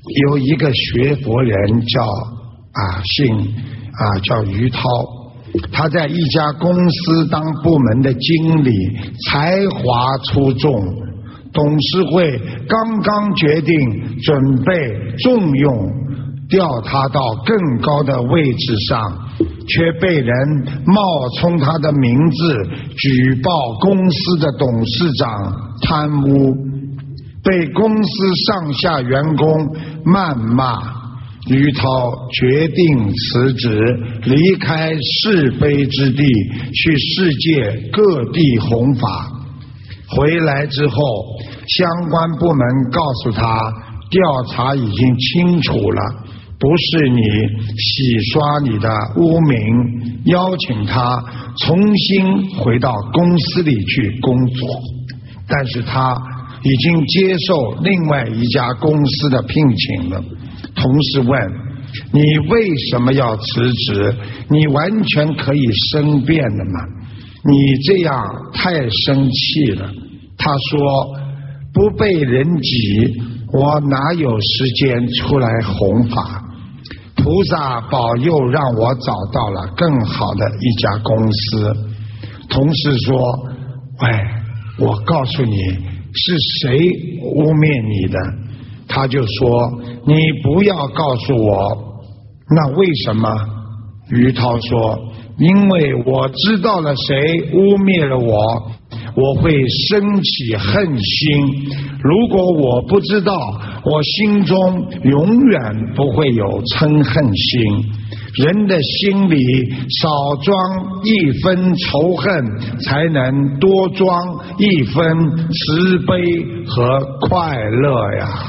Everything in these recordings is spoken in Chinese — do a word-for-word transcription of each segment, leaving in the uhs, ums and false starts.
有一个学佛人叫啊姓啊叫于涛，他在一家公司当部门的经理，才华出众。董事会刚刚决定准备重用，调他到更高的位置上，却被人冒充他的名字举报公司的董事长贪污，被公司上下员工谩骂。于涛决定辞职，离开是非之地，去世界各地弘法。回来之后，相关部门告诉他，调查已经清楚了，不是你洗刷你的污名，邀请他重新回到公司里去工作。但是他已经接受另外一家公司的聘请了。同事问，你为什么要辞职？你完全可以申辩的嘛，你这样太生气了。他说，不被人挤，我哪有时间出来弘法？菩萨保佑，让我找到了更好的一家公司。同事说，喂，我告诉你是谁污蔑你的。他就说，你不要告诉我。那为什么？于涛说，因为我知道了谁污蔑了我，我会升起恨心。如果我不知道，我心中永远不会有嗔恨心。人的心里少装一分仇恨，才能多装一分慈悲和快乐呀。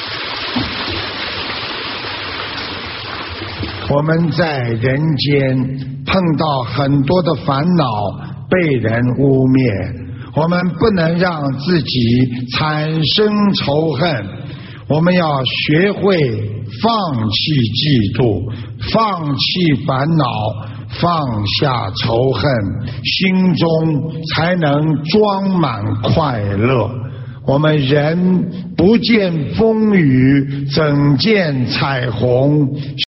我们在人间碰到很多的烦恼，被人污蔑，我们不能让自己产生仇恨，我们要学会放弃嫉妒，放弃烦恼，放下仇恨，心中才能装满快乐。我们人不见风雨，怎见彩虹？